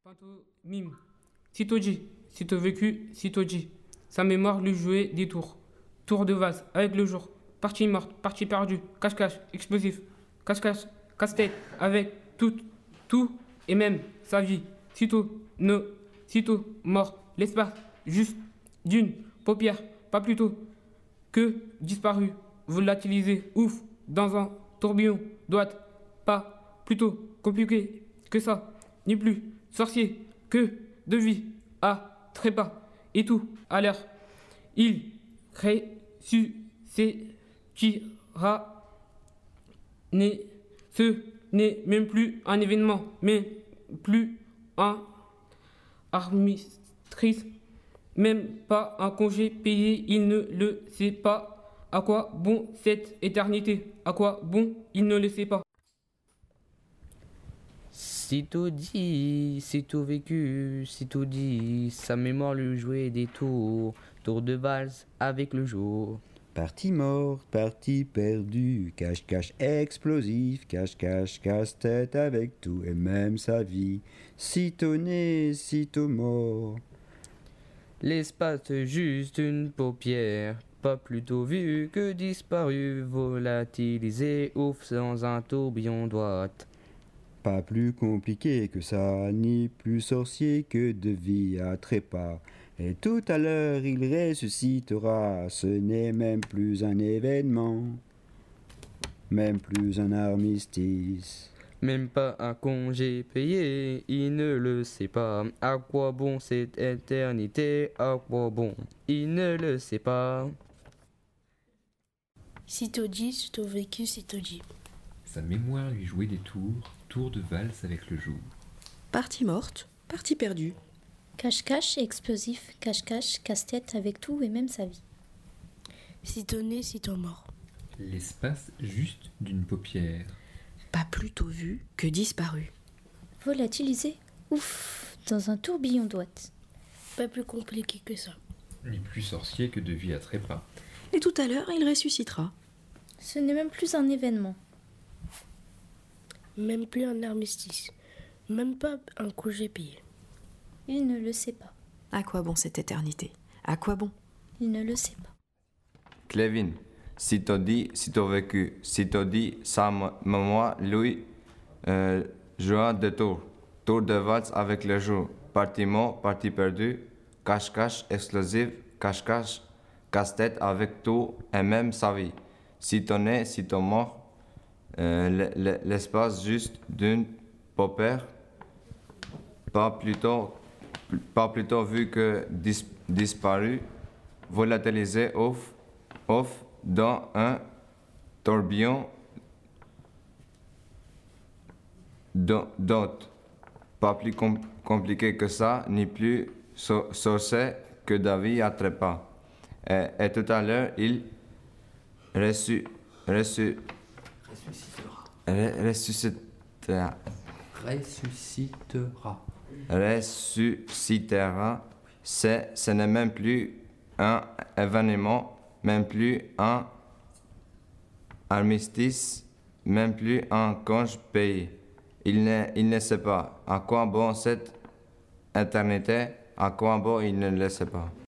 Pantomime. Sitôt dit, sitôt vécu, sitôt dit. Sa mémoire lui jouait des tours. Tour de vase, avec le jour. Partie morte, partie perdue. Cache-cache, explosif. Cache-cache, casse-tête, avec tout et même sa vie. Sitôt mort. L'espace, juste d'une paupière, pas plus tôt que disparu. Volatilisé, ouf, dans un tourbillon. Doit pas plutôt compliqué que ça, ni plus sorcier que de vie à trépas et tout à l'heure. Il ressuscitera. Ce n'est même plus un événement, mais plus un armistice, même pas un congé payé. Il ne le sait pas. À quoi bon cette éternité? À quoi bon? Il ne le sait pas. Sitôt dit, sitôt vécu, sitôt dit, sa mémoire lui jouait des tours, tours de valse avec le jour. Partie morte, partie perdue, cache-cache explosif, cache-cache, casse-tête avec tout et même sa vie. Sitôt né, sitôt mort. L'espace juste une paupière, pas plutôt vu que disparu, volatilisé, ouf dans un tourbillon droite. Pas plus compliqué que ça, ni plus sorcier que de vie à trépas. Et tout à l'heure il ressuscitera, ce n'est même plus un événement, même plus un armistice. Même pas un congé payé, il ne le sait pas. À quoi bon cette éternité? À quoi bon? Il ne le sait pas. Sitôt dit, sitôt vécu, sitôt dit. Sa mémoire lui jouait des tours, tours de valse avec le jour. Partie morte, partie perdue. Cache-cache, explosif, cache-cache, casse-tête avec tout et même sa vie. Sitôt né, sitôt mort. L'espace juste d'une paupière. Pas plutôt vu que disparu. Volatilisé, ouf, dans un tourbillon d'ouate. Pas plus compliqué que ça. Ni plus sorcier que de vie à trépas. Et tout à l'heure il ressuscitera. Ce n'est même plus un événement. Même plus un armistice. Même pas un congé payé. Il ne le sait pas. À quoi bon cette éternité? À quoi bon? Il ne le sait pas. Clévin, sitôt dit, sitôt vécu, sitôt dit, sa mémoire lui joua des tours. Tour de valse avec le jour. Partie mort, partie perdue, cache-cache explosif, cache-cache, casse-tête avec tout et même sa vie. Sitôt né, sitôt mort, l'espace juste d'une paupière, pas plutôt vu que disparu, volatilisé off dans un tourbillon d'autres. Pas plus compliqué que ça, ni plus sorcier que David à trépas. Et tout à l'heure, il ressuscitera. Ce n'est même plus un événement, même plus un armistice, même plus un congé payé. Il ne sait pas. À quoi bon cette éternité? À quoi bon il ne le sait pas.